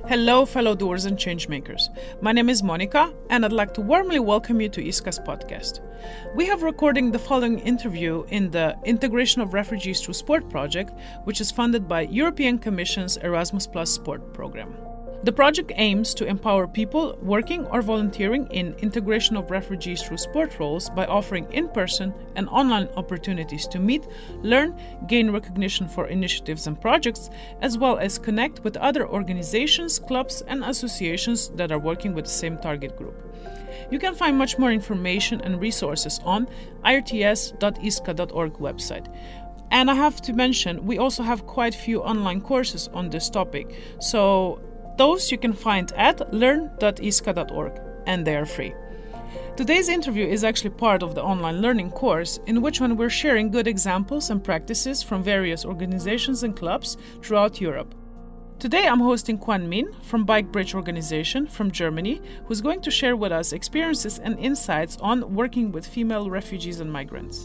Hello, fellow doers and changemakers. My name is Monica, and I'd like to warmly welcome you to ISKA's podcast. We have recording the following interview in the Integration of Refugees Through Sport project, which is funded by European Commission's Erasmus Plus Sport program. The project aims to empower people working or volunteering in integration of refugees through sport roles by offering in-person and online opportunities to meet, learn, gain recognition for initiatives and projects, as well as connect with other organizations, clubs, and associations that are working with the same target group. You can find much more information and resources on irts.iska.org website. And I have to mention, we also have quite a few online courses on this topic, so those you can find at learn.iska.org, and they are free. Today's interview is actually part of the online learning course, in which one we're sharing good examples and practices from various organizations and clubs throughout Europe. Today I'm hosting Quan Min from Bike Bridge organization from Germany, who's going to share with us experiences and insights on working with female refugees and migrants.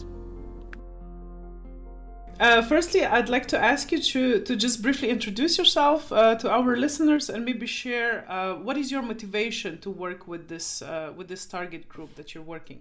Firstly, I'd like to ask you to just briefly introduce yourself to our listeners and maybe share what is your motivation to work with this target group that you're working.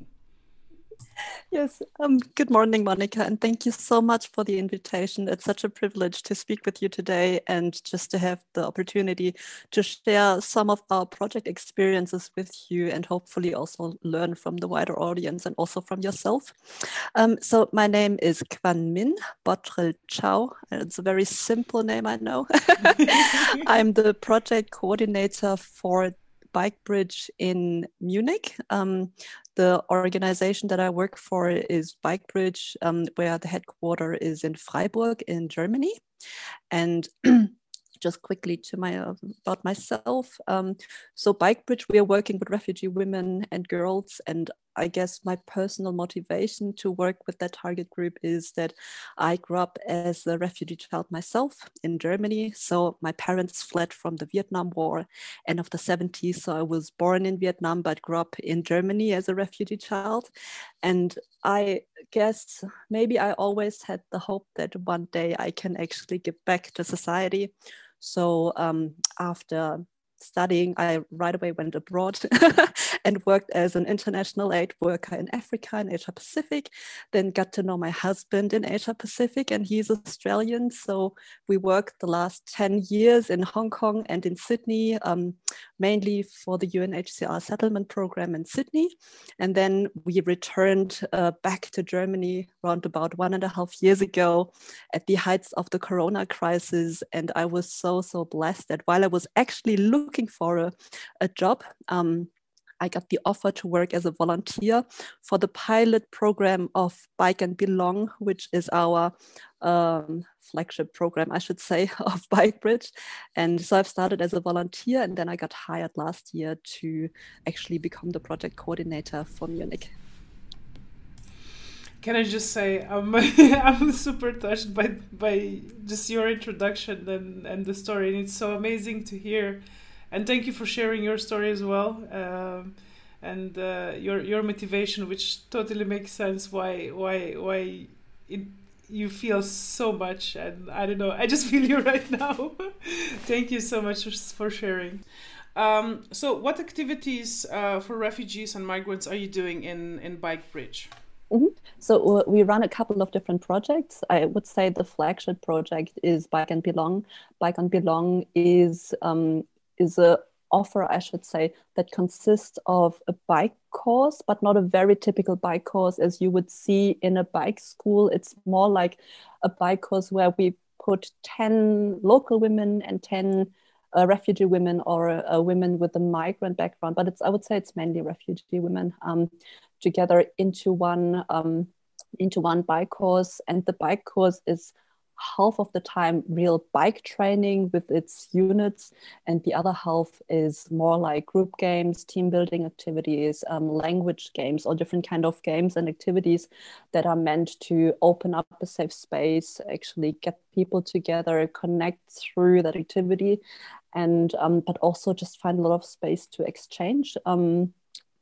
Yes, good morning, Monica, and thank you so much for the invitation. It's such a privilege to speak with you today and just to have the opportunity to share some of our project experiences with you and hopefully also learn from the wider audience and also from yourself. So my name is Quan Min Bottrell Chow. It's a very simple name, I know. I'm the project coordinator for Bike Bridge in Munich. The organization that I work for is Bike Bridge, where the headquarters is in Freiburg in Germany. And just quickly about myself. So Bike Bridge, we are working with refugee women and girls, and I guess my personal motivation to work with that target group is that I grew up as a refugee child myself in Germany. So my parents fled from the Vietnam War, end of the 70s. So I was born in Vietnam, but grew up in Germany as a refugee child. And I guess maybe I always had the hope that one day I can actually give back to society. So after studying, I right away went abroad and worked as an international aid worker in Africa and Asia Pacific, then got to know my husband in Asia Pacific, and he's Australian. So we worked the last 10 years in Hong Kong and in Sydney, mainly for the UNHCR settlement program in Sydney. And then we returned back to Germany around about 1.5 years ago at the heights of the Corona crisis. And I was so blessed that while I was actually looking for a job, I got the offer to work as a volunteer for the pilot program of Bike and Belong, which is our flagship program, I should say, of Bike Bridge. And so I've started as a volunteer, and then I got hired last year to actually become the project coordinator for Munich. Can I just say I'm super touched by just your introduction and the story, and it's so amazing to hear. And thank you for sharing your story as well, and your motivation, which totally makes sense. Why you feel so much, and I don't know. I just feel you right now. Thank you so much for sharing. So, what activities for refugees and migrants are you doing in Bike Bridge? Mm-hmm. So we run a couple of different projects. I would say the flagship project is Bike and Belong. Bike and Belong is a offer, I should say, that consists of a bike course, but not a very typical bike course as you would see in a bike school. It's more like a bike course where we put 10 local women and 10 refugee women or women with a migrant background, but I would say it's mainly refugee women together into one bike course. And the bike course is half of the time real bike training with its units, and the other half is more like group games, team building activities, language games, or different kind of games and activities that are meant to open up a safe space, actually get people together, connect through that activity, and but also just find a lot of space to exchange.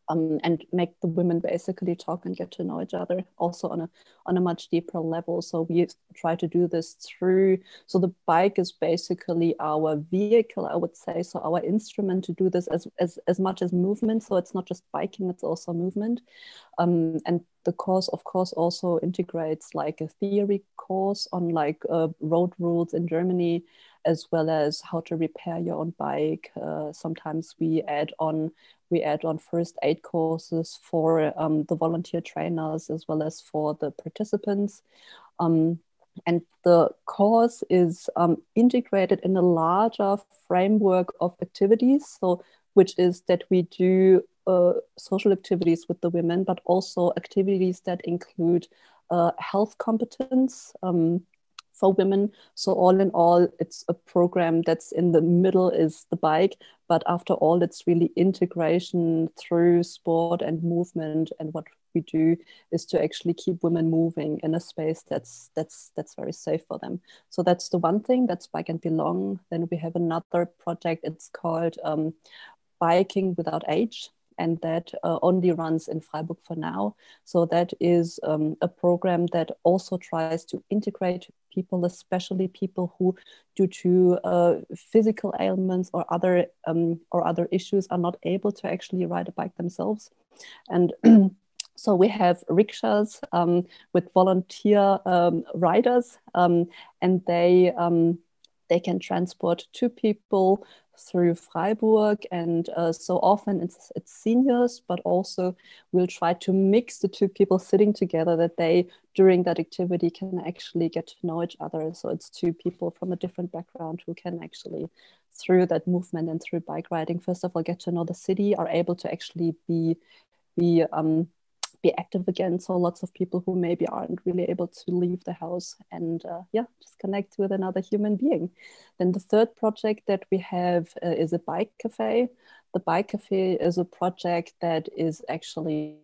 and make the women basically talk and get to know each other also on a much deeper level. So we try to do this through, so the bike is basically our vehicle, I would say, so our instrument to do this as much as movement. So it's not just biking, it's also movement. And the course, of course, also integrates like a theory course on like road rules in Germany, as well as how to repair your own bike. Sometimes we add on first aid courses for the volunteer trainers as well as for the participants. And the course is integrated in a larger framework of activities, so which is that we do social activities with the women, but also activities that include health competence for women. So all in all, it's a program that's in the middle is the bike, but after all, it's really integration through sport and movement. And what we do is to actually keep women moving in a space that's very safe for them. So that's the one thing, that's Bike and Belong. Then we have another project, it's called Biking Without Age. And that only runs in Freiburg for now. So that is a program that also tries to integrate people, especially people who, due to physical ailments or other issues, are not able to actually ride a bike themselves. And so we have rickshaws with volunteer riders, and they can transport 2 people through Freiburg, and so often it's seniors, but also we'll try to mix the 2 people sitting together, that they during that activity can actually get to know each other. So it's 2 people from a different background who can actually, through that movement and through bike riding, first of all get to know the city, are able to actually be active again. So lots of people who maybe aren't really able to leave the house and just connect with another human being. Then the third project that we have is a bike cafe. The bike cafe is a project that is actually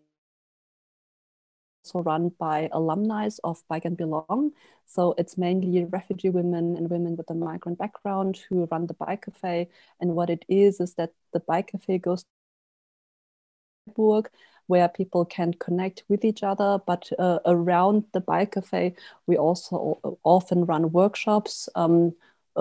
also run by alumni of Bike and Belong. So it's mainly refugee women and women with a migrant background who run the bike cafe. And what it is that the bike cafe goes to Freiburg, where people can connect with each other. But around the bike cafe, we also often run workshops. And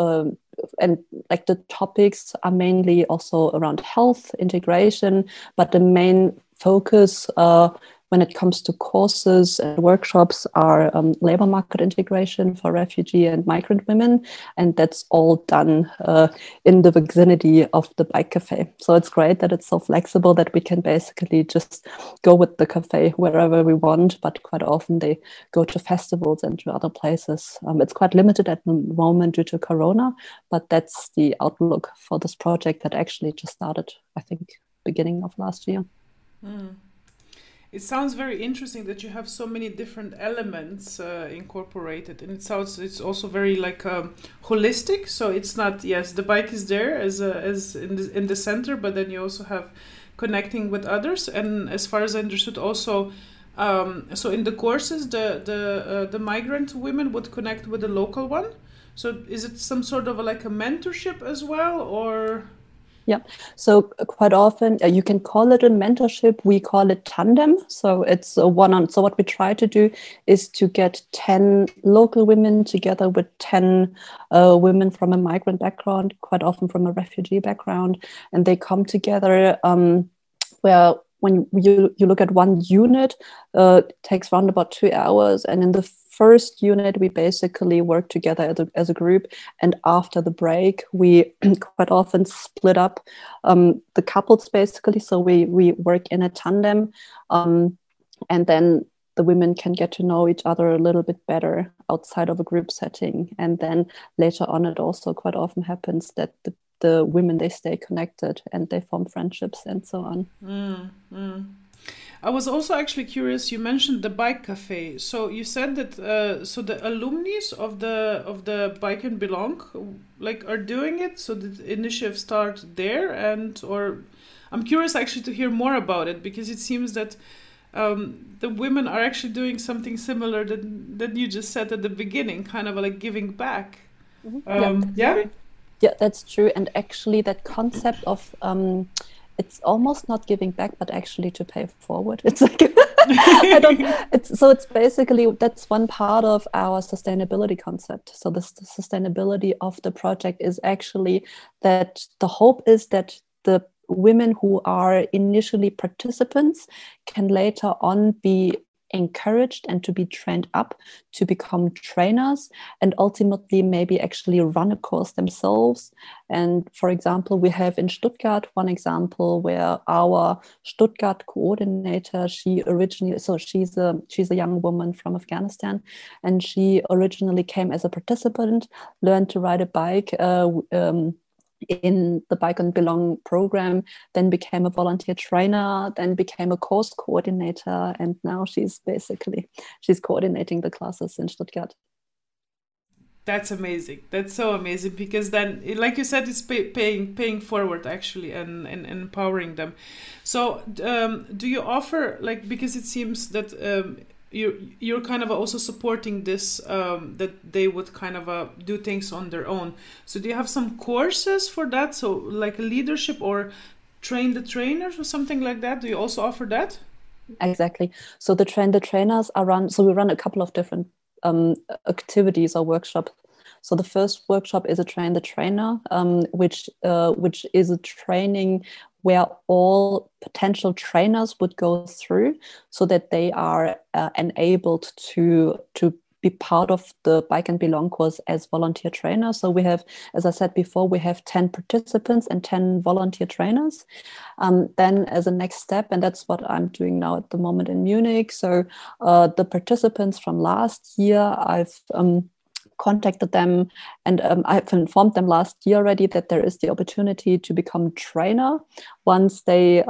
like the topics are mainly also around health, integration, but the main focus when it comes to courses and workshops are labor market integration for refugee and migrant women. And that's all done in the vicinity of the bike cafe. So it's great that it's so flexible that we can basically just go with the cafe wherever we want, but quite often they go to festivals and to other places. It's quite limited at the moment due to Corona, but that's the outlook for this project that actually just started, I think, beginning of last year. Mm. It sounds very interesting that you have so many different elements incorporated, and it's also very like holistic. So it's not, yes, the bike is there as in the center, but then you also have connecting with others. And as far as I understood, also so in the courses, the migrant women would connect with the local one. So is it some sort of like a mentorship as well, or? Yeah, so quite often you can call it a mentorship. We call it tandem. So it's a one-on. So what we try to do is to get 10 local women together with 10 women from a migrant background, quite often from a refugee background, and they come together where when you look at one unit, it takes around about 2 hours, and in the first unit, we basically work together as a group. And after the break, we quite often split up the couples, basically. So we work in a tandem. And then the women can get to know each other a little bit better outside of a group setting. And then later on, it also quite often happens that the women, they stay connected and they form friendships and so on. I was also actually curious. You mentioned the bike cafe. So you said that so the alumni of the Bike and Belong like are doing it. So did the initiative start there, or I'm curious actually to hear more about it, because it seems that the women are actually doing something similar that you just said at the beginning, kind of like giving back. Yeah, that's true. And actually, that concept of it's almost not giving back, but actually to pay forward. It's like I don't. It's basically that's one part of our sustainability concept. So the sustainability of the project is actually that the hope is that the women who are initially participants can later on be encouraged and to be trained up to become trainers and ultimately maybe actually run a course themselves. And for example, we have in Stuttgart one example where our Stuttgart coordinator, she's a young woman from Afghanistan, and she originally came as a participant, learned to ride a bike in the Bike and Belong program, then became a volunteer trainer, then became a course coordinator, and now she's coordinating the classes in Stuttgart. That's amazing. That's so amazing, because then, like you said, it's paying forward actually, and empowering them. So do you offer, like, because it seems that you're kind of also supporting this, that they would kind of do things on their own. So do you have some courses for that? So like leadership or train the trainers or something like that? Do you also offer that? Exactly. So the trainers are run. So we run a couple of different activities or workshops. So the first workshop is a train the trainer, which is a training where all potential trainers would go through so that they are enabled to be part of the Bike and Belong course as volunteer trainers. So we have, as I said before, we have 10 participants and 10 volunteer trainers. Then as a next step, and that's what I'm doing now at the moment in Munich. So the participants from last year, I've contacted them, and I've informed them last year already that there is the opportunity to become trainer once they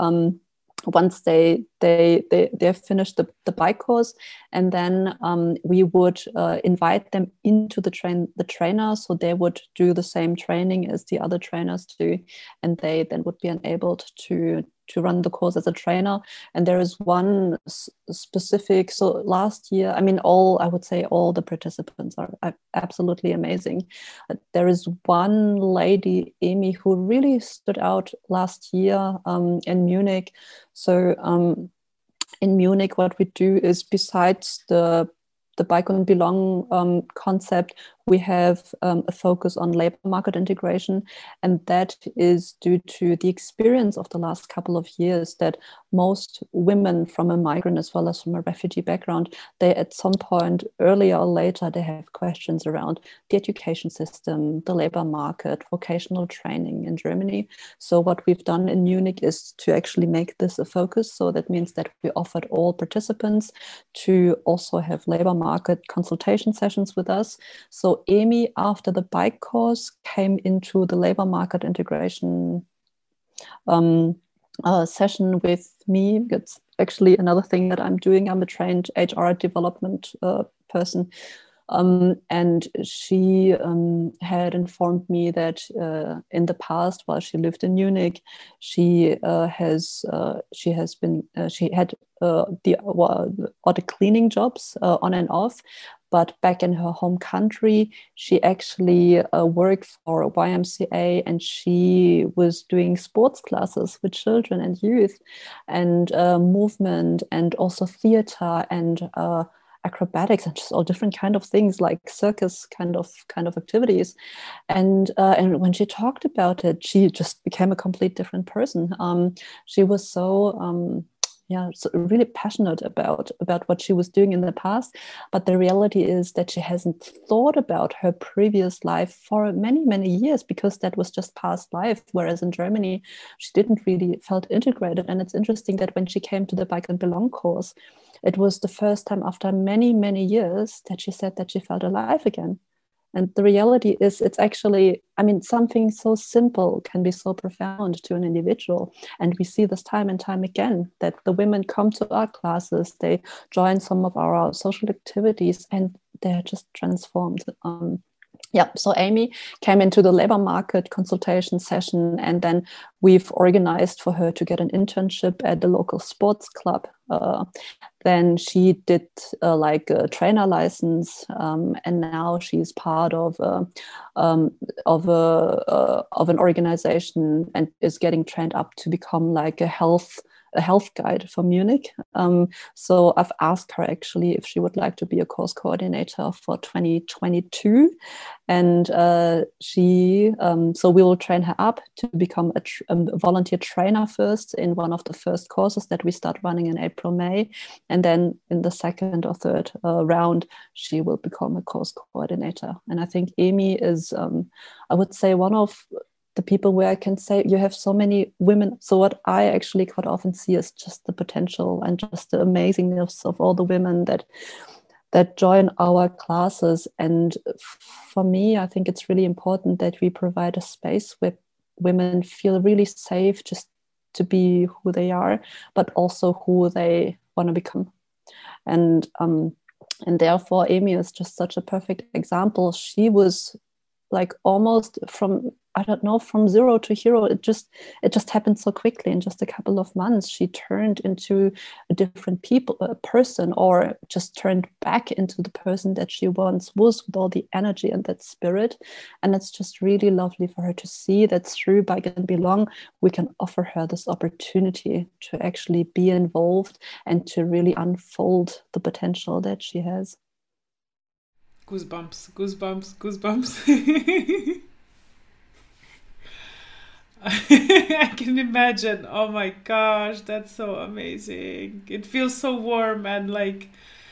finish the bike course, and then we would invite them into the trainer, so they would do the same training as the other trainers do, and they then would be enabled to run the course as a trainer. And there is one specific, so last year, I mean, I would say all the participants are absolutely amazing. There is one lady, Amy, who really stood out last year in Munich. So in Munich, what we do is, besides the Bike and Belong concept, we have a focus on labor market integration, and that is due to the experience of the last couple of years that most women from a migrant as well as from a refugee background, they at some point earlier or later, they have questions around the education system, the labor market, vocational training in Germany. So what we've done in Munich is to actually make this a focus. So that means that we offered all participants to also have labor market consultation sessions with us. So Amy, after the bike course, came into the labor market integration session with me. It's actually another thing that I'm doing. I'm a trained HR development person. And she had informed me that in the past, while she lived in Munich, she had the cleaning jobs on and off. But back in her home country, she actually worked for YMCA, and she was doing sports classes with children and youth, and movement, and also theater, and acrobatics, and just all different kind of things, like circus kind of activities. And when she talked about it, she just became a complete different person. She was so really passionate about what she was doing in the past. But the reality is that she hasn't thought about her previous life for many, many years, because that was just past life. Whereas in Germany, she didn't really felt integrated. And it's interesting that when she came to the Bike and Belong course, it was the first time after many, many years that she said that she felt alive again. And the reality is, it's actually, I mean, something so simple can be so profound to an individual. And we see this time and time again, that the women come to our classes, they join some of our social activities, and they're just transformed. So Amy came into the labor market consultation session, and then we've organized for her to get an internship at the local sports club. Then she did like a trainer license, and now she's part of um, of an organization and is getting trained up to become like a health guide for Munich. So I've asked her actually if she would like to be a course coordinator for 2022, and so we will train her up to become a volunteer trainer first in one of the first courses that we start running in April, May, and then in the second or third round she will become a course coordinator. And I think Amy is, I would say, one of the people where I can say you have so many women. So what I actually quite often see is just the potential and just the amazingness of all the women that join our classes. And for me, I think it's really important that we provide a space where women feel really safe just to be who they are, but also who they want to become. And therefore, Amy is just such a perfect example. She was like almost from, I don't know, from zero to hero. It just happened so quickly. In just a couple of months, she turned into a different person, or just turned back into the person that she once was, with all the energy and that spirit. And it's just really lovely for her to see that through Bike and Belong, we can offer her this opportunity to actually be involved and to really unfold the potential that she has. Goosebumps, goosebumps, goosebumps. I can imagine. Oh my gosh, that's so amazing. It feels so warm and like,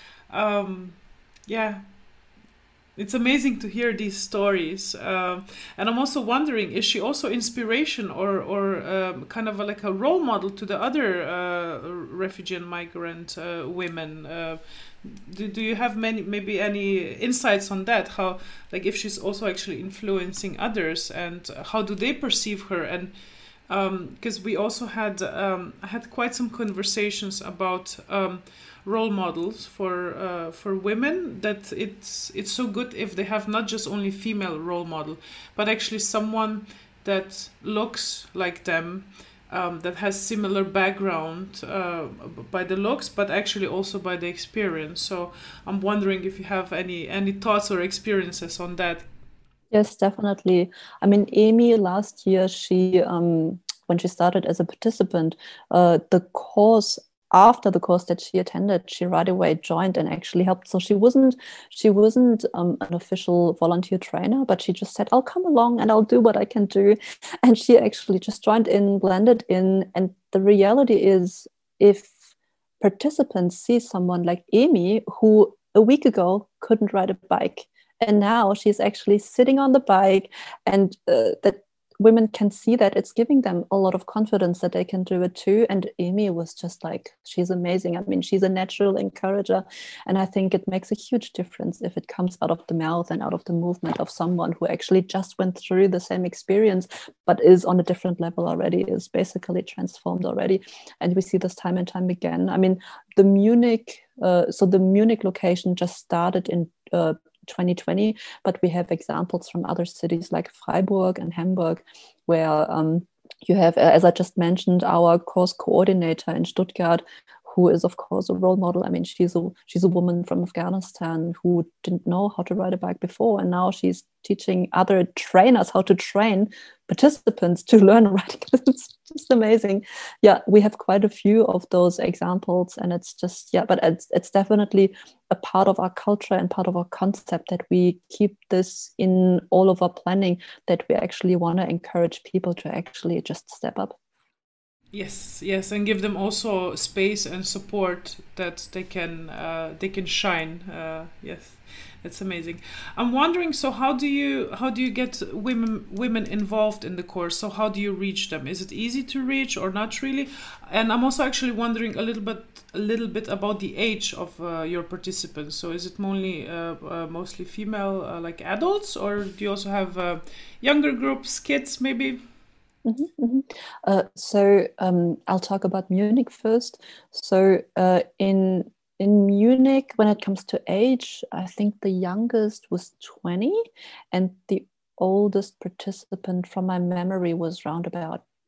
yeah, it's amazing to hear these stories. And I'm also wondering, is she also inspiration or kind of like a role model to the other refugee and migrant women? Do you have maybe any insights on that? How, like, if she's also actually influencing others, and how do they perceive her? And because we also had quite some conversations about role models for women, that it's so good if they have not just only female role model, but actually someone that looks like them, that has similar background by the looks, but actually also by the experience. So I'm wondering if you have any thoughts or experiences on that. Yes, definitely. I mean, Amy last year, she when she started as a participant, the course after the course that she attended, she right away joined and actually helped. So she wasn't an official volunteer trainer, but she just said, "I'll come along and I'll do what I can do," and she actually just joined in, blended in. And the reality is, if participants see someone like Amy, who a week ago couldn't ride a bike, and now she's actually sitting on the bike, and that women can see that it's giving them a lot of confidence that they can do it too. And Amy was just like, she's amazing. I mean, she's a natural encourager, and I think it makes a huge difference if it comes out of the mouth and out of the movement of someone who actually just went through the same experience but is on a different level already, is basically transformed already. And we see this time and time again. I mean, the Munich location just started in 2020, but we have examples from other cities like Freiburg and Hamburg, where you have, as I just mentioned, our course coordinator in Stuttgart, who is of course a role model. I mean, she's a woman from Afghanistan who didn't know how to ride a bike before, and now she's teaching other trainers how to train participants to learn riding. It's just amazing. Yeah, we have quite a few of those examples, and it's just, yeah, but it's definitely a part of our culture and part of our concept that we keep this in all of our planning, that we actually want to encourage people to actually just step up. Yes, and give them also space and support that they can shine. Yes, it's amazing. I'm wondering, so how do you get women involved in the course? So how do you reach them? Is it easy to reach or not really? And I'm also actually wondering a little bit about the age of your participants. So is it mostly female, like adults, or do you also have younger groups, kids maybe? I'll talk about Munich first. So in Munich, when it comes to age, I think the youngest was 20, and the oldest participant from my memory was around about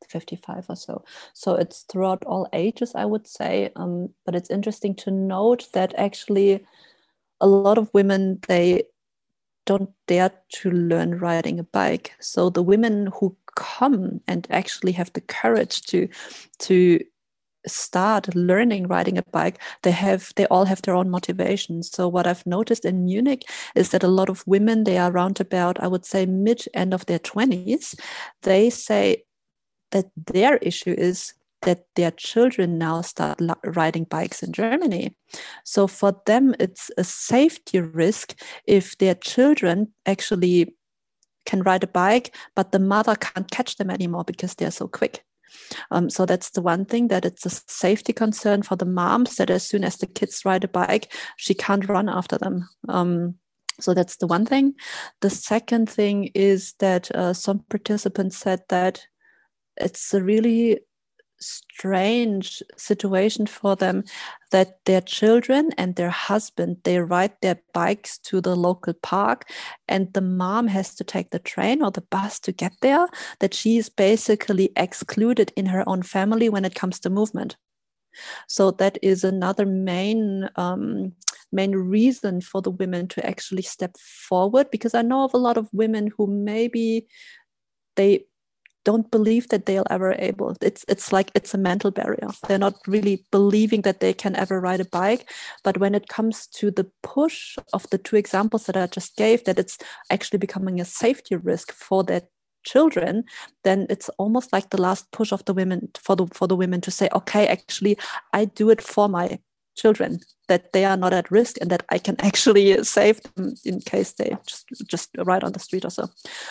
55 or so. So it's throughout all ages, I would say. But it's interesting to note that actually a lot of women, they don't dare to learn riding a bike. So the women who come and actually have the courage to start learning riding a bike, they all have their own motivation. So what I've noticed in Munich is that a lot of women, they are around about, I would say, end of their 20s. They say that their issue is that their children now start riding bikes in Germany. So for them, it's a safety risk if their children actually can ride a bike, but the mother can't catch them anymore because they're so quick. So that's the one thing, that it's a safety concern for the moms, that as soon as the kids ride a bike, she can't run after them. So that's the one thing. The second thing is that some participants said that it's a really strange situation for them that their children and their husband, they ride their bikes to the local park, and the mom has to take the train or the bus to get there, that she is basically excluded in her own family when it comes to movement. So that is another main reason for the women to actually step forward, because I know of a lot of women who maybe they don't believe that they'll ever able. It's like it's a mental barrier. They're not really believing that they can ever ride a bike. But when it comes to the push of the two examples that I just gave, that it's actually becoming a safety risk for their children, then it's almost like the last push of the women for the women to say, okay, actually, I do it for my children, that they are not at risk and that I can actually save them in case they just ride on the street or so.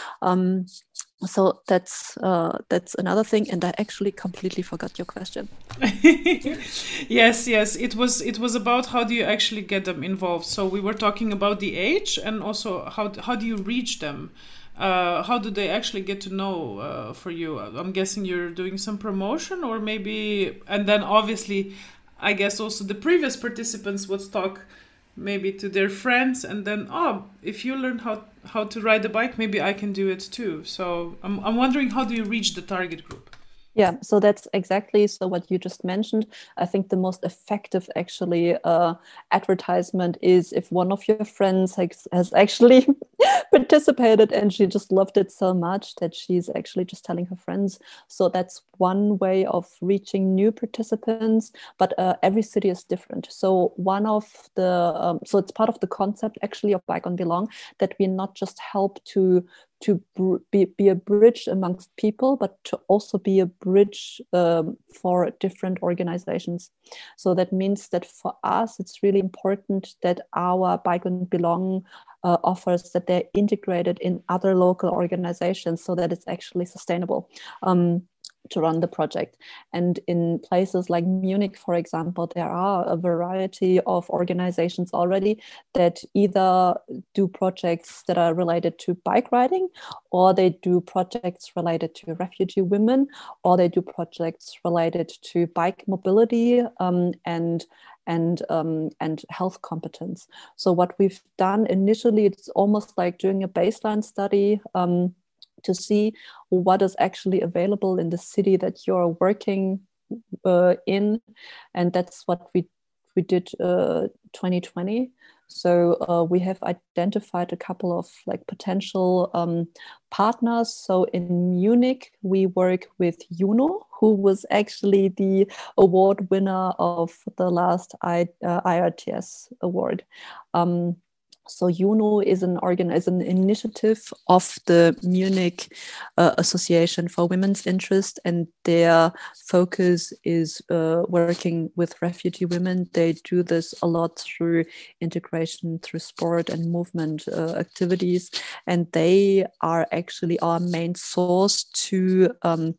So that's another thing, and I actually completely forgot your question. Yes, it was about how do you actually get them involved. So we were talking about the age, and also how do you reach them? How do they actually get to know for you? I'm guessing you're doing some promotion, or maybe, and then obviously, I guess also the previous participants would talk maybe to their friends, and then, if you learn how to ride a bike, maybe I can do it too. So I'm wondering, how do you reach the target group? Yeah, so that's exactly what you just mentioned. I think the most effective actually advertisement is if one of your friends has actually participated and she just loved it so much that she's actually just telling her friends. So that's one way of reaching new participants, but every city is different. So one of the, so it's part of the concept actually of Bike on Belong, that we not just help to be a bridge amongst people, but to also be a bridge for different organizations. So that means that for us, it's really important that our Bike on Belong offers, that they're integrated in other local organizations so that it's actually sustainable to run the project. And in places like Munich, for example, there are a variety of organizations already that either do projects that are related to bike riding, or they do projects related to refugee women, or they do projects related to bike mobility and health competence. So what we've done initially, it's almost like doing a baseline study to see what is actually available in the city that you're working in. And that's what we did 2020. So we have identified a couple of potential partners. So in Munich, we work with Juno, who was actually the award winner of the last IRTS award. So Juno is an initiative of the Munich Association for Women's Interest, and their focus is working with refugee women. They do this a lot through integration, through sport and movement activities, and they are actually our main source to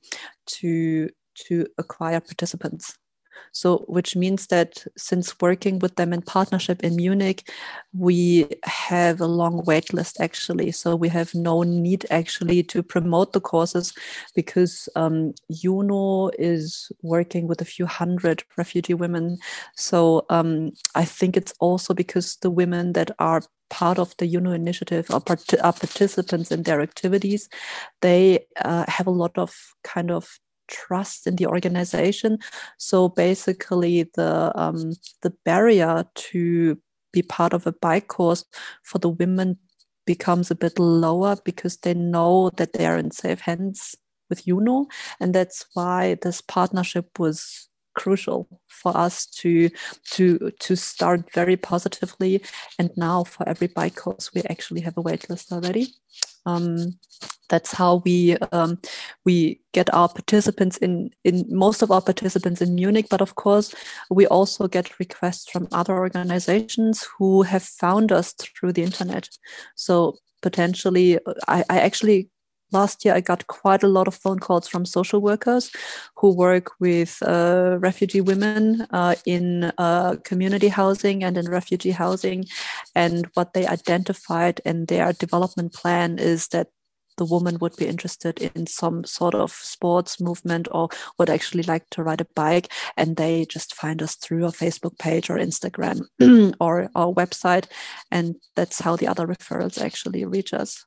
acquire participants. So, which means that since working with them in partnership in Munich, we have a long wait list actually. So we have no need actually to promote the courses, because Juno is working with a few hundred refugee women. So I think it's also because the women that are part of the Juno initiative are participants in their activities, they have a lot of kind of trust in the organization. So basically the barrier to be part of a bike course for the women becomes a bit lower because they know that they are in safe hands with Juno. And that's why this partnership was crucial for us to start very positively. And now for every bike course, we actually have a waitlist already. That's how we get our participants in most of our participants in Munich. But of course, we also get requests from other organizations who have found us through the internet. So potentially, I actually last year I got quite a lot of phone calls from social workers who work with refugee women in community housing and in refugee housing. And what they identified in their development plan is that the woman would be interested in some sort of sports movement or would actually like to ride a bike, and they just find us through our Facebook page or Instagram or our website, and that's how the other referrals actually reach us.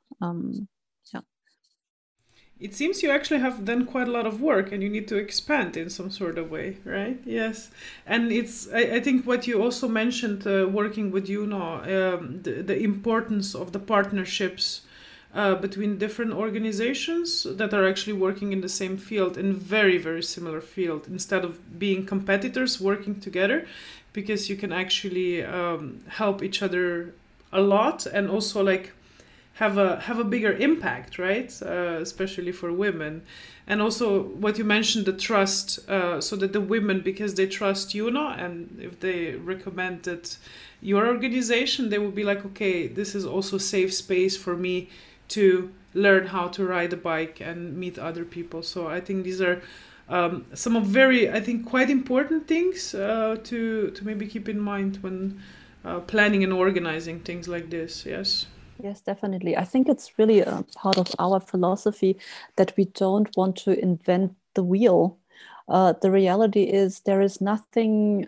It seems you actually have done quite a lot of work and you need to expand in some sort of way, right? Yes. And I think what you also mentioned, working with Juno, the importance of the partnerships between different organizations that are actually working in the same field, in very, very similar field, instead of being competitors working together, because you can actually help each other a lot and also like have a bigger impact, right? Especially for women. And also what you mentioned, the trust, so that the women, because they trust Juno, and if they recommended your organization, they will be like, okay, this is also a safe space for me to learn how to ride a bike and meet other people. So I think these are some of very, I think, quite important things to maybe keep in mind when planning and organizing things like this. Yes. Yes, definitely. I think it's really a part of our philosophy that we don't want to invent the wheel. The reality is there is nothing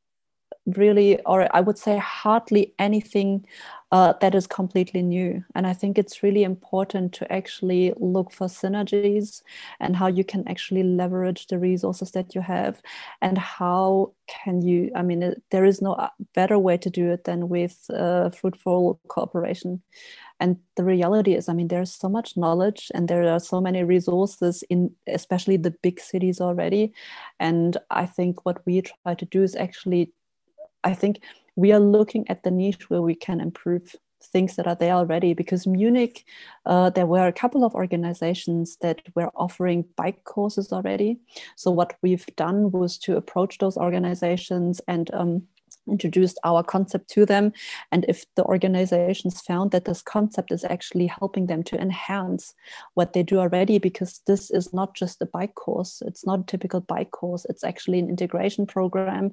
really, or I would say hardly anything that is completely new. And I think it's really important to actually look for synergies and how you can actually leverage the resources that you have, and how can you, I mean, there is no better way to do it than with fruitful cooperation. And the reality is, I mean, there's so much knowledge and there are so many resources in especially the big cities already. And I think what we try to do is actually, I think we are looking at the niche where we can improve things that are there already. Because Munich, there were a couple of organizations that were offering bike courses already. So what we've done was to approach those organizations and introduced our concept to them. And if the organizations found that this concept is actually helping them to enhance what they do already, because this is not just a bike course, it's not a typical bike course, it's actually an integration program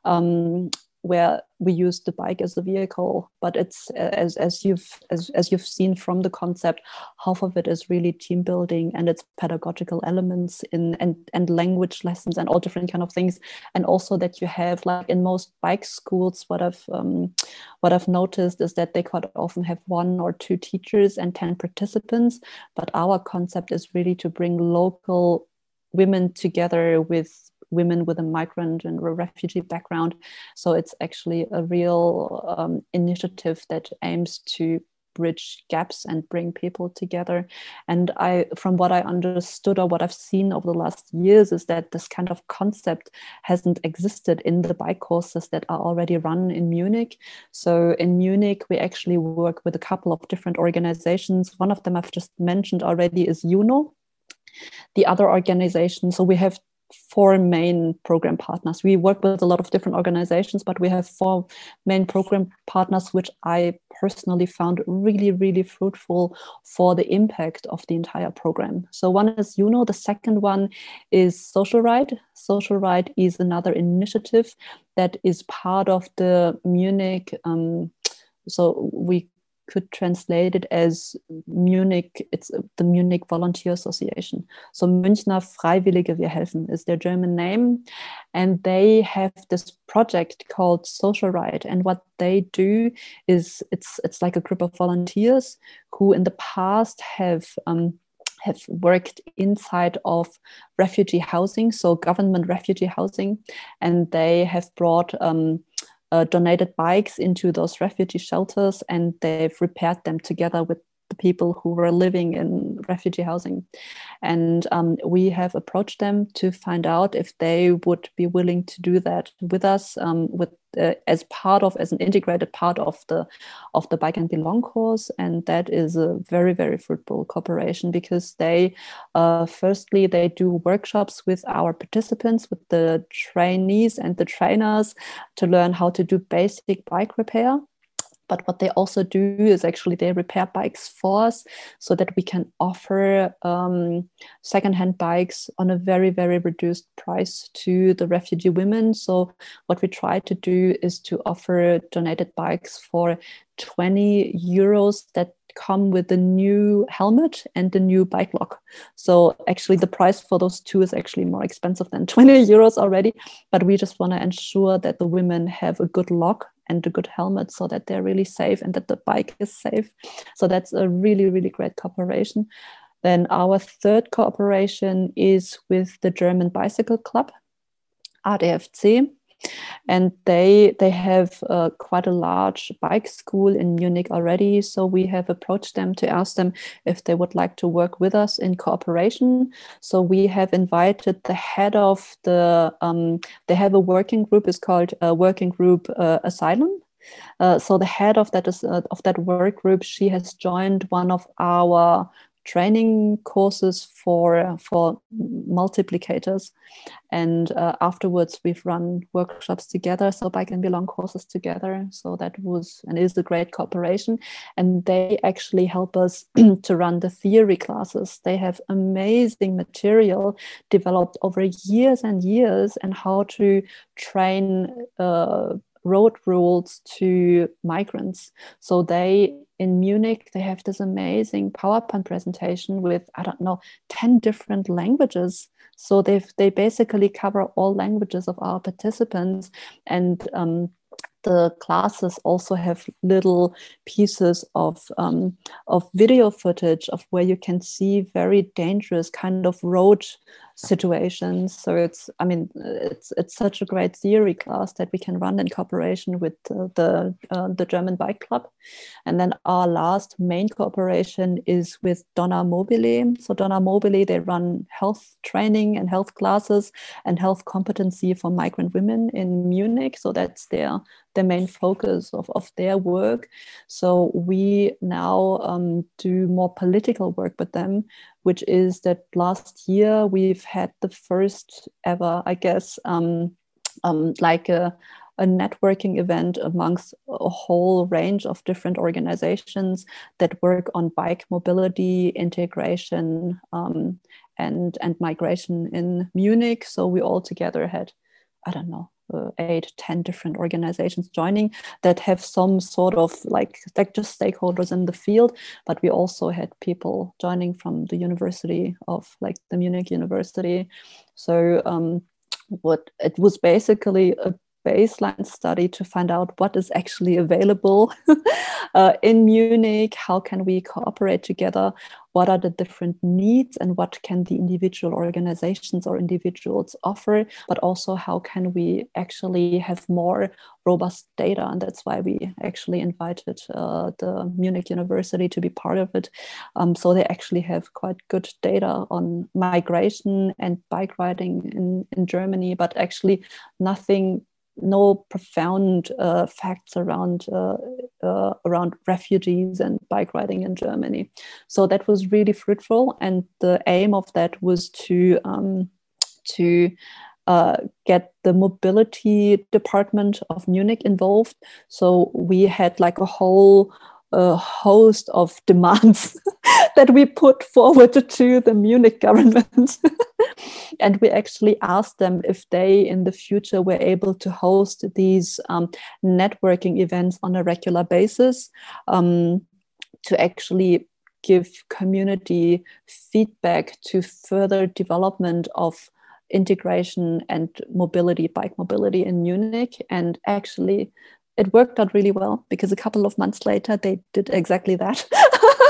where we use the bike as a vehicle. But it's as you've seen from the concept, half of it is really team building and it's pedagogical elements and language lessons and all different kind of things. And also that you have, like in most bike schools, what I've noticed is that they quite often have 1 or 2 teachers and 10 participants. But our concept is really to bring local women together with women with a migrant and a refugee background. So it's actually a real initiative that aims to bridge gaps and bring people together. And from what I understood or what I've seen over the last years, is that this kind of concept hasn't existed in the bike courses that are already run in Munich. So in Munich, we actually work with a couple of different organizations. One of them I've just mentioned already is Juno. The other organization, so we have 4 main program partners. We work with a lot of different organizations, but we have 4 main program partners, which I personally found really, really fruitful for the impact of the entire program. So one is Juno. The second one is Social Ride. Social Ride is another initiative that is part of the Munich. So we could translate it as Munich, it's the Munich Volunteer Association. So Münchner Freiwillige Wir helfen is their German name. And they have this project called Social Ride. And what they do is it's like a group of volunteers who in the past have have worked inside of refugee housing, so government refugee housing, and they have brought donated bikes into those refugee shelters, and they've repaired them together with the people who were living in refugee housing. And we have approached them to find out if they would be willing to do that with us, as an integrated part of the Bike and Belong course. And that is a very, very fruitful cooperation, because they firstly, they do workshops with our participants, with the trainees and the trainers, to learn how to do basic bike repair. But what they also do is actually they repair bikes for us, so that we can offer secondhand bikes on a very, very reduced price to the refugee women. So what we try to do is to offer donated bikes for 20 euros that come with the new helmet and the new bike lock. So actually the price for those two is actually more expensive than 20 euros already, but we just want to ensure that the women have a good lock and a good helmet, so that they're really safe and that the bike is safe. So that's a really, really great cooperation. Then our third cooperation is with the German Bicycle Club, ADFC. And they have quite a large bike school in Munich already. So we have approached them to ask them if they would like to work with us in cooperation. So we have invited the head of they have a working group, it's called Working Group Asylum. So the head of that work group, she has joined one of our training courses for multiplicators, and afterwards we've run workshops together, so Bike and Belong courses together. So that was and is a great cooperation, and they actually help us to run the theory classes. They have amazing material developed over years and years, and how to train road rules to migrants. So in Munich, they have this amazing PowerPoint presentation with, 10 different languages. So they basically cover all languages of our participants. And the classes also have little pieces of video footage of where you can see very dangerous kind of road situations. So it's such a great theory class that we can run in cooperation with the German Bike Club. And then our last main cooperation is with Donna Mobile. So Donna Mobile, they run health training and health classes and health competency for migrant women in Munich. So that's their main focus of their work. So we now do more political work with them, which is that last year we've had the first ever, I guess, like a networking event amongst a whole range of different organizations that work on bike mobility, integration, and migration in Munich. So we all together had, 8-10 different organizations joining that have some sort of like just stakeholders in the field, but we also had people joining from the university of like the Munich University. So what it was basically a baseline study to find out what is actually available in Munich, how can we cooperate together, what are the different needs, and what can the individual organizations or individuals offer, but also how can we actually have more robust data. And that's why we actually invited the Munich University to be part of it. So they actually have quite good data on migration and bike riding in Germany, but actually no profound facts around refugees and bike riding in Germany. So that was really fruitful, and the aim of that was to get the mobility department of Munich involved. So we had like a whole host of demands that we put forward to the Munich government. And we actually asked them if they in the future were able to host these networking events on a regular basis, to actually give community feedback to further development of integration and mobility, bike mobility in Munich. And actually it worked out really well, because a couple of months later they did exactly that.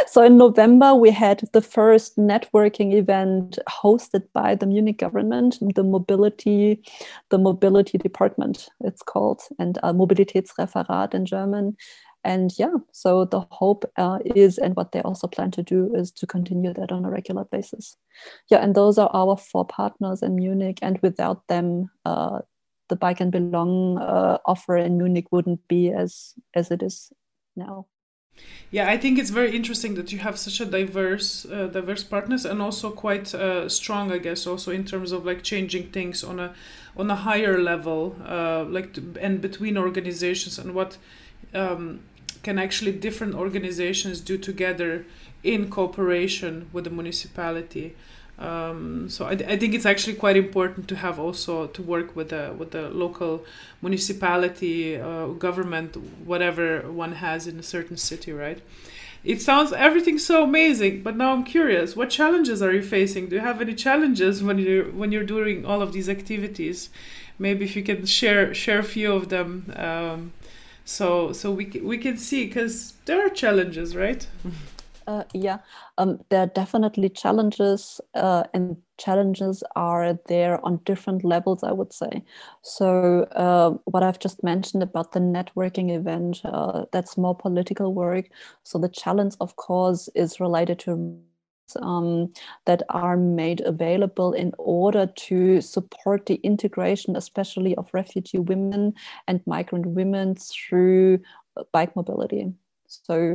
So in November, we had the first networking event hosted by the Munich government, the mobility department, it's called, and Mobilitätsreferat in German. And yeah, so the hope is, and what they also plan to do, is to continue that on a regular basis. Yeah, and those are our 4 partners in Munich. And without them, the Bike and Belong offer in Munich wouldn't be as it is now. Yeah, I think it's very interesting that you have such a diverse partners, and also quite strong, I guess, also in terms of like changing things on a higher level, and between organizations, and what can actually different organizations do together in cooperation with the municipality. So I think it's actually quite important to have also to work with the local municipality, government, whatever one has in a certain city, right? It sounds everything so amazing, but now I'm curious, what challenges are you facing? Do you have any challenges when you're doing all of these activities? Maybe if you can share a few of them, so we can see, because there are challenges, right? Yeah, there are definitely challenges, and challenges are there on different levels, I would say. So what I've just mentioned about the networking event, that's more political work. So the challenge, of course, is related to that are made available in order to support the integration, especially of refugee women and migrant women through bike mobility. So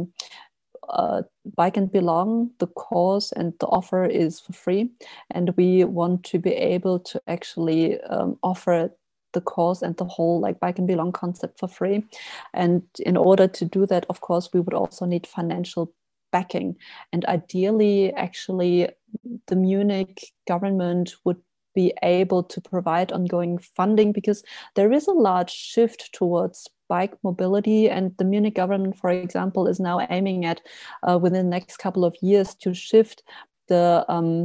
Bike and Belong, the course and the offer is for free, and we want to be able to actually offer the course and the whole like Bike and Belong concept for free. And in order to do that, of course, we would also need financial backing, and ideally actually the Munich government would be able to provide ongoing funding, because there is a large shift towards bike mobility, and the Munich government, for example, is now aiming at within the next couple of years to shift the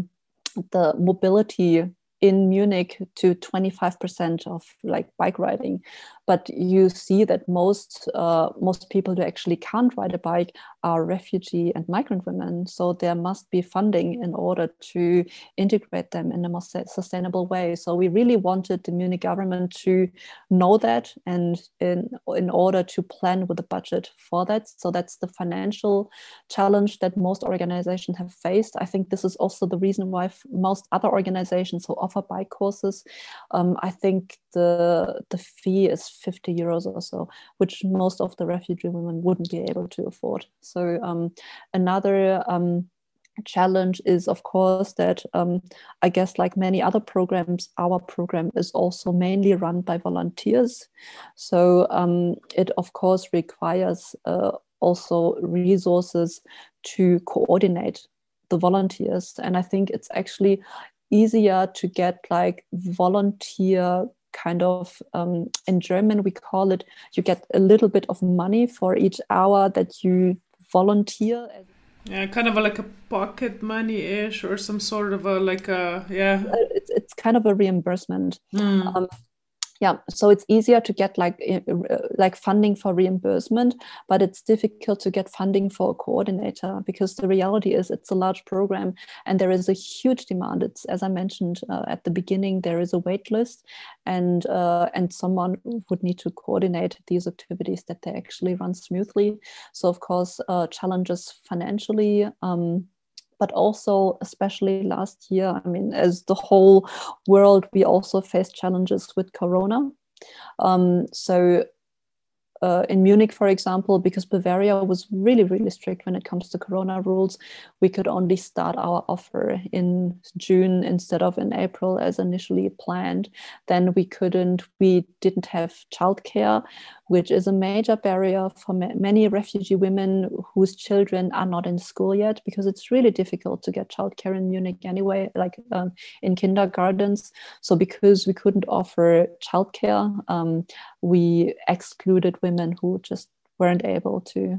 mobility in Munich to 25% of like bike riding. But you see that most people who actually can't ride a bike are refugee and migrant women. So there must be funding in order to integrate them in a more sustainable way. So we really wanted the Munich government to know that, and in order to plan with a budget for that. So that's the financial challenge that most organizations have faced. I think this is also the reason why most other organizations who offer bike courses, I think the fee is 50 euros or so, which most of the refugee women wouldn't be able to afford. So another challenge is, of course, that I guess like many other programs, our program is also mainly run by volunteers. So it, of course, requires also resources to coordinate the volunteers. And I think it's actually easier to get like volunteer kind of, in German we call it, you get a little bit of money for each hour that you volunteer. Yeah, kind of like a pocket money-ish, or some sort of it's kind of a reimbursement. Yeah, so it's easier to get like funding for reimbursement, but it's difficult to get funding for a coordinator, because the reality is it's a large program and there is a huge demand. It's, as I mentioned at the beginning, there is a wait list, and someone would need to coordinate these activities that they actually run smoothly. So of course, challenges financially, but also, especially last year, I mean, as the whole world, we also faced challenges with Corona. So in Munich, for example, because Bavaria was really, really strict when it comes to Corona rules, we could only start our offer in June instead of in April as initially planned. Then we didn't have childcare, which is a major barrier for many refugee women whose children are not in school yet, because it's really difficult to get childcare in Munich anyway, like in kindergartens. So because we couldn't offer childcare, we excluded women who just weren't able to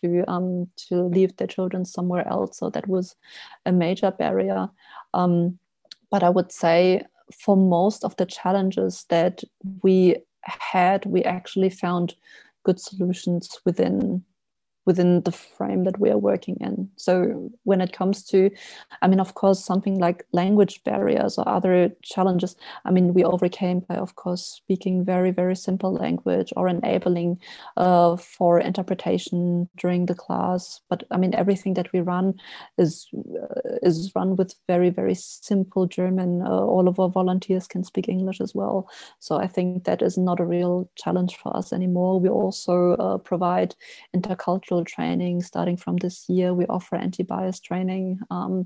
leave their children somewhere else. So that was a major barrier. But I would say for most of the challenges that we actually found good solutions within within the frame that we are working in. So when it comes to, I mean, of course, something like language barriers or other challenges, I mean, we overcame by, of course, speaking very, very simple language or enabling for interpretation during the class. But I mean, everything that we run is run with very, very simple German. All of our volunteers can speak English as well. So I think that is not a real challenge for us anymore. We also provide intercultural training. Starting from this year, we offer anti-bias training.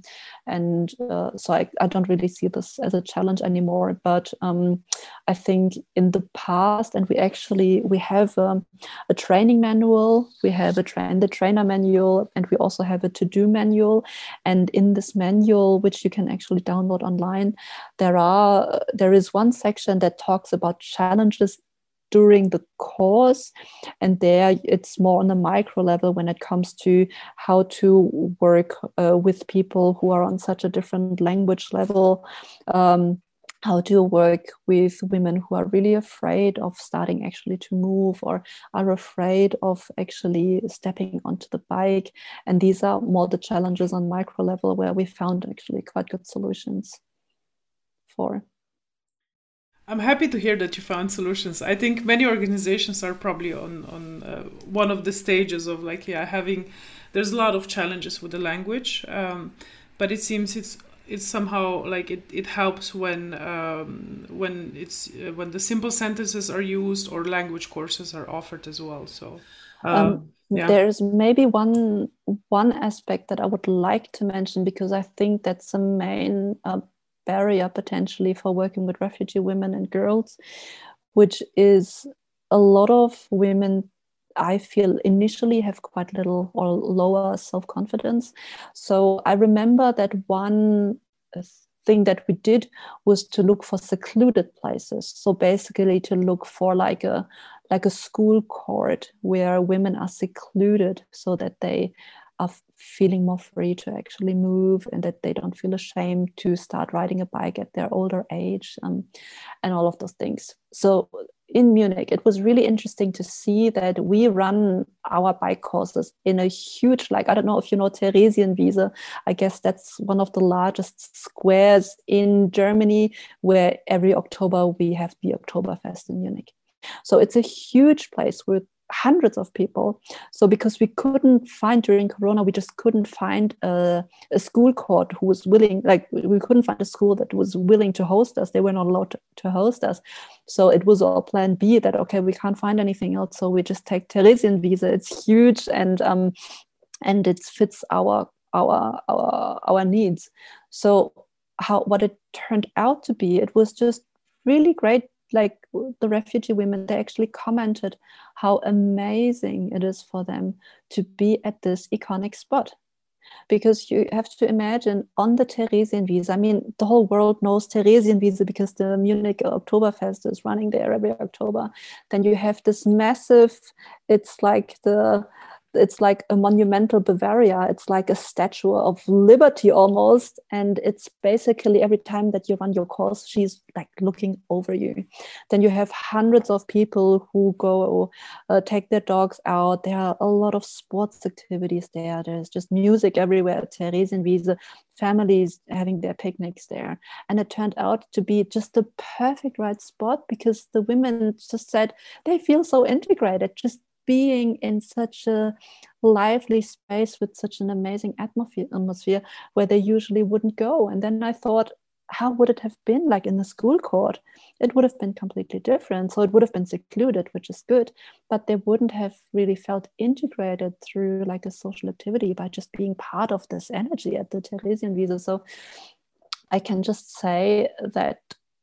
So I don't really see this as a challenge anymore. But I think in the past, and we have a training manual, we have a train the trainer manual, and we also have a to-do manual. And in this manual, which you can actually download online, there is one section that talks about challenges during the course, and there it's more on a micro level when it comes to how to work with people who are on such a different language level, how to work with women who are really afraid of starting actually to move or are afraid of actually stepping onto the bike. And these are more the challenges on micro level where we found actually quite good solutions for. I'm happy to hear that you found solutions. I think many organizations are probably on one of the stages of there's a lot of challenges with the language, but it seems it's somehow like it helps when the simple sentences are used or language courses are offered as well. So there's maybe one aspect that I would like to mention, because I think that's the main barrier potentially for working with refugee women and girls, which is a lot of women, I feel, initially have quite little or lower self-confidence. So I remember that one thing that we did was to look for secluded places. So basically to look for like a school court where women are secluded so that they are feeling more free to actually move and that they don't feel ashamed to start riding a bike at their older age, and all of those things. So in Munich, it was really interesting to see that we run our bike courses in a huge, I don't know if you know Theresienwiese. I guess that's one of the largest squares in Germany, where every October we have the Oktoberfest in Munich. So it's a huge place with hundreds of people. So because we couldn't find during Corona, we just couldn't find a school court who was willing, we couldn't find a school that was willing to host us. They were not allowed to host us. So it was our plan B that, okay, we can't find anything else. So we just take Theresienwiese. It's huge and it fits our needs. So what it turned out to be, it was just really great. Like the refugee women, they actually commented how amazing it is for them to be at this iconic spot. Because you have to imagine on the Theresienwiese, I mean, the whole world knows Theresienwiese because the Munich Oktoberfest is running there every October. Then you have this massive, it's like a monumental Bavaria. It's like a statue of liberty almost. And it's basically every time that you run your course, she's like looking over you. Then you have hundreds of people who go take their dogs out. There are a lot of sports activities there. There's just music everywhere at Theresienwiese, families having their picnics there. And it turned out to be just the perfect right spot because the women just said they feel so integrated, just being in such a lively space with such an amazing atmosphere where they usually wouldn't go. And then I thought, how would it have been like in the school court? It would have been completely different. So it would have been secluded, which is good, but they wouldn't have really felt integrated through like a social activity by just being part of this energy at the Theresienwiese. So I can just say that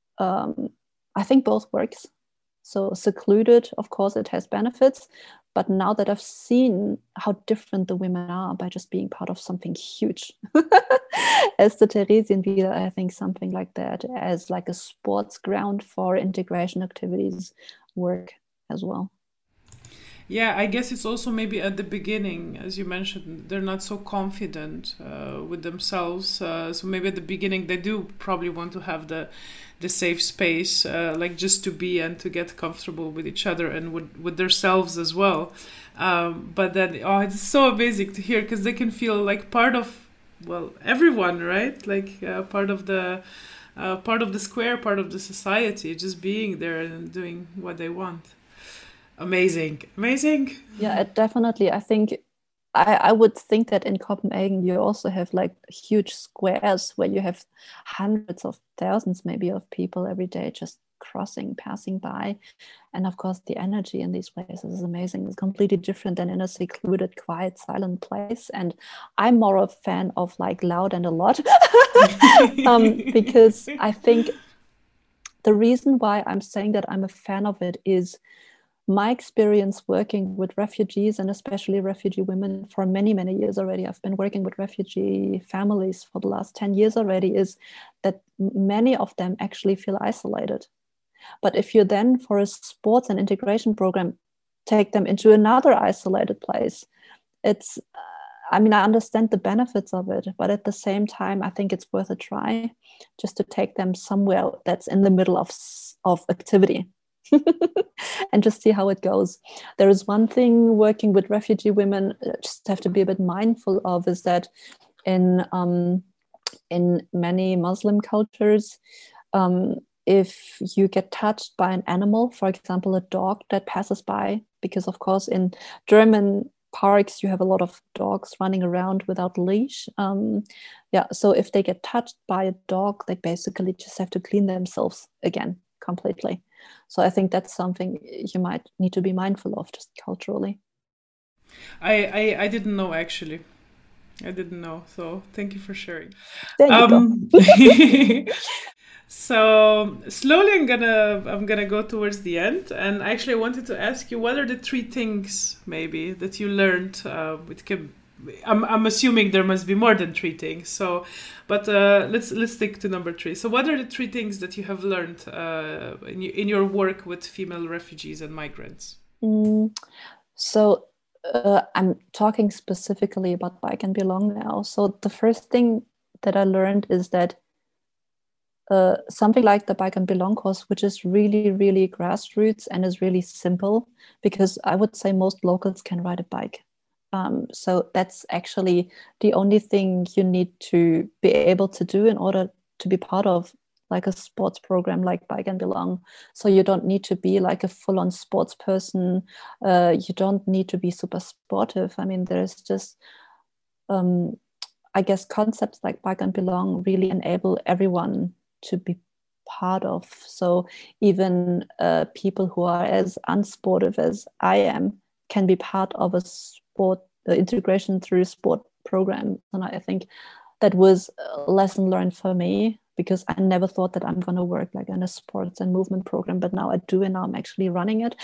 I think both works. So secluded, of course, it has benefits. But now that I've seen how different the women are by just being part of something huge, as the Theresienwiese, I think something like that as like a sports ground for integration activities work as well. Yeah, I guess it's also maybe at the beginning, as you mentioned, they're not so confident with themselves. So maybe at the beginning they do probably want to have the safe space, like just to be and to get comfortable with each other and with themselves as well. But then, oh, it's so amazing to hear because they can feel like part of, well, everyone, right? Like part of the square, part of the society, just being there and doing what they want. Amazing. Amazing. Yeah, definitely. I think I would think that in Copenhagen you also have like huge squares where you have hundreds of thousands maybe of people every day just crossing, passing by. And of course the energy in these places is amazing. It's completely different than in a secluded, quiet, silent place. And I'm more a fan of like loud and a lot. Because I think the reason why I'm saying that I'm a fan of it is my experience working with refugees and especially refugee women for many, many years already. I've been working with refugee families for the last 10 years already, is that many of them actually feel isolated. But if you then, for a sports and integration program, take them into another isolated place, it's, I mean, I understand the benefits of it, but at the same time, I think it's worth a try just to take them somewhere that's in the middle of activity. And just see how it goes. There is one thing working with refugee women, just have to be a bit mindful of, is that in many Muslim cultures, if you get touched by an animal, for example, a dog that passes by, because of course in German parks you have a lot of dogs running around without leash. So if they get touched by a dog, they basically just have to clean themselves again completely. So I think that's something you might need to be mindful of just culturally. I didn't know, actually. I didn't know. So thank you for sharing. There you go. So slowly I'm gonna go towards the end, and actually I wanted to ask you, what are the 3 things maybe that you learned? I'm assuming there must be more than 3 things. So, but let's stick to number 3. So, what are the 3 things that you have learned in your work with female refugees and migrants? So, I'm talking specifically about Bike and Belong now. So, the first thing that I learned is that something like the Bike and Belong course, which is really, really grassroots and is really simple, because I would say most locals can ride a bike. So that's actually the only thing you need to be able to do in order to be part of like a sports program like Bike and Belong. So you don't need to be like a full-on sports person. You don't need to be super sportive. I mean, there's just, I guess, concepts like Bike and Belong really enable everyone to be part of. So even people who are as unsportive as I am can be part of a sport, the integration through sport program. And I think that was a lesson learned for me, because I never thought that I'm going to work like in a sports and movement program, but now I do, and now I'm actually running it,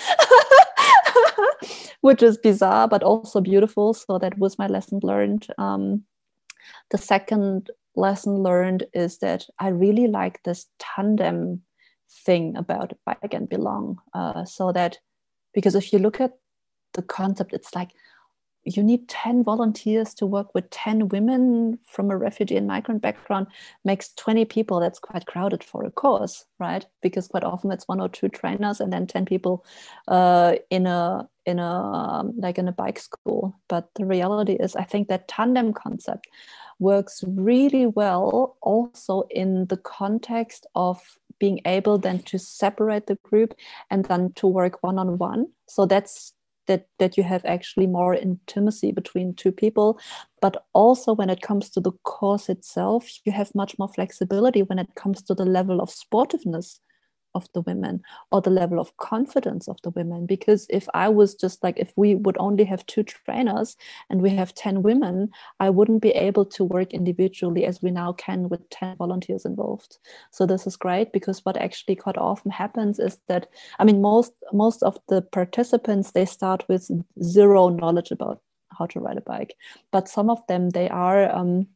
which is bizarre, but also beautiful. So that was my lesson learned. The second lesson learned is that I really like this tandem thing about Bike and Belong. So that, because if you look at the concept, it's like you need 10 volunteers to work with 10 women from a refugee and migrant background, makes 20 people. That's quite crowded for a course, right? Because quite often it's 1 or 2 trainers and then 10 people in a bike school. But the reality is, I think that tandem concept works really well also in the context of being able then to separate the group and then to work one-on-one. So that's that you have actually more intimacy between 2 people. But also when it comes to the course itself, you have much more flexibility when it comes to the level of sportiveness of the women or the level of confidence of the women. Because if I was just like, if we would only have 2 trainers and we have 10 women, I wouldn't be able to work individually as we now can with 10 volunteers involved. So this is great, because what actually quite often happens is that, I mean, most of the participants, they start with 0 knowledge about how to ride a bike, but some of them, they are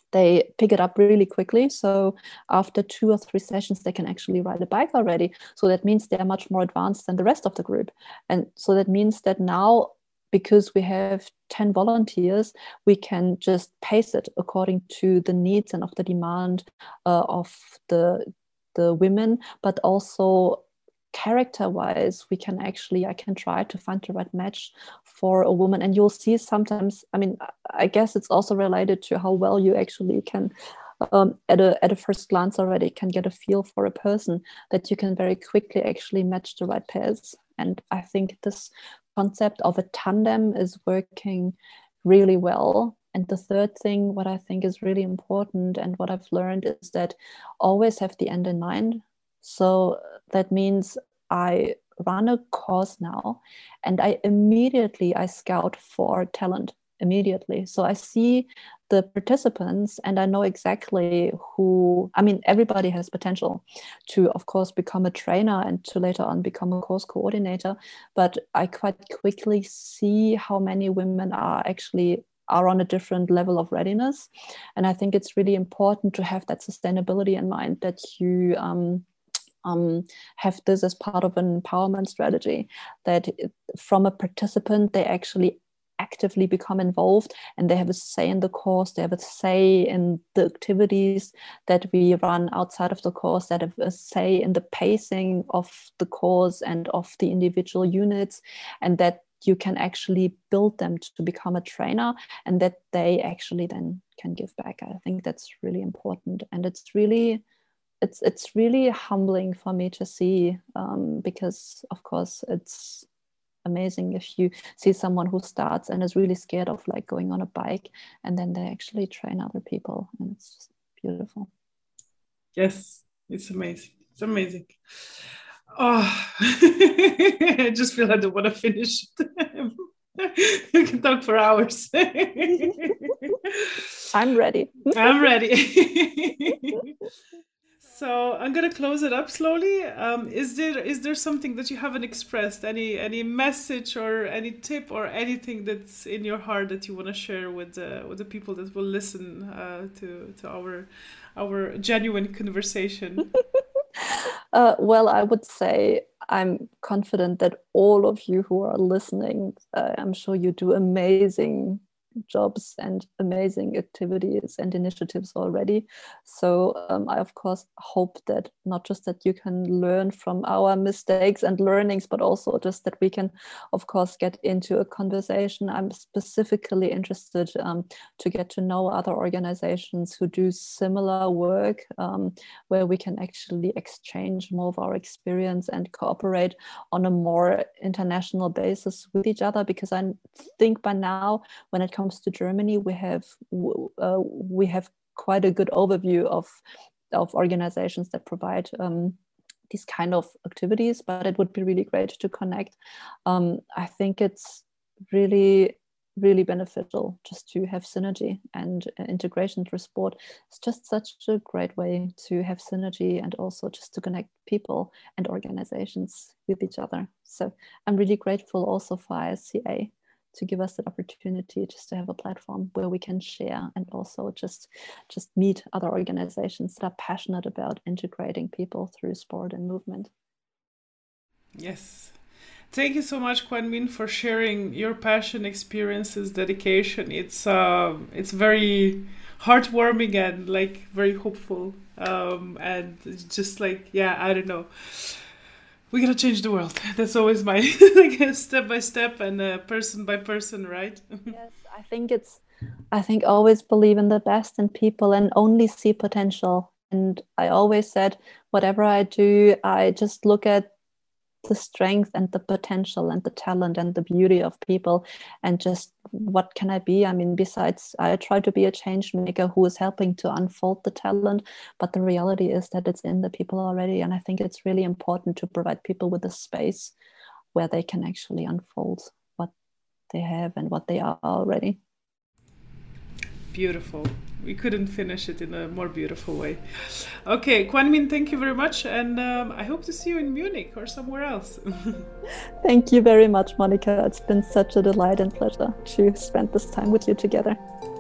they pick it up really quickly. So after 2 or 3 sessions, they can actually ride a bike already. So that means they're much more advanced than the rest of the group. And so that means that now, because we have 10 volunteers, we can just pace it according to the needs and of the demand of the women, but also character-wise, I can try to find the right match for a woman. And you'll see sometimes, I mean, I guess it's also related to how well you actually can at a first glance already can get a feel for a person, that you can very quickly actually match the right pairs. And I think this concept of a tandem is working really well. And the third thing, what I think is really important and what I've learned, is that always have the end in mind. So that means I run a course now, and I scout for talent immediately. So I see the participants and I know exactly who, I mean, everybody has potential to, of course, become a trainer and to later on become a course coordinator. But I quite quickly see how many women are on a different level of readiness. And I think it's really important to have that sustainability in mind, that you have this as part of an empowerment strategy, that from a participant, they actually actively become involved and they have a say in the course, they have a say in the activities that we run outside of the course, that have a say in the pacing of the course and of the individual units, and that you can actually build them to become a trainer, and that they actually then can give back. I think that's really important, and it's really humbling for me to see, because of course it's amazing if you see someone who starts and is really scared of like going on a bike, and then they actually train other people, and it's just beautiful. Yes, it's amazing. It's amazing. Oh, I just feel I don't want to finish. We can talk for hours. I'm ready. I'm ready. So I'm gonna close it up slowly. Is there something that you haven't expressed? Any message or any tip or anything that's in your heart that you want to share with the people that will listen to our genuine conversation? Well, I would say I'm confident that all of you who are listening, I'm sure you do amazing jobs and amazing activities and initiatives already. So I of course hope that not just that you can learn from our mistakes and learnings, but also just that we can of course get into a conversation. I'm specifically interested to get to know other organizations who do similar work, where we can actually exchange more of our experience and cooperate on a more international basis with each other, because I think by now, when it comes to Germany, we have quite a good overview of organizations that provide these kind of activities, but it would be really great to connect. I think it's really beneficial just to have synergy, and integration through sport. It's just such a great way to have synergy and also just to connect people and organizations with each other. So I'm really grateful also for ISCA to give us that opportunity just to have a platform where we can share and also just meet other organizations that are passionate about integrating people through sport and movement. Yes. Thank you so much, Quan Minh, for sharing your passion, experiences, dedication. It's very heartwarming and like very hopeful. And just like, yeah, I don't know. We're going to change the world. That's always my like step by step and person by person, right? Yes, I think always believe in the best in people and only see potential. And I always said, whatever I do, I just look at the strength and the potential and the talent and the beauty of people, and just what can I be? I mean, besides, I try to be a change maker who is helping to unfold the talent, but the reality is that it's in the people already. And I think it's really important to provide people with a space where they can actually unfold what they have and what they are already. Beautiful. We couldn't finish it in a more beautiful way. Okay, Quan Minh, thank you very much. And I hope to see you in Munich or somewhere else. Thank you very much, Monica. It's been such a delight and pleasure to spend this time with you together.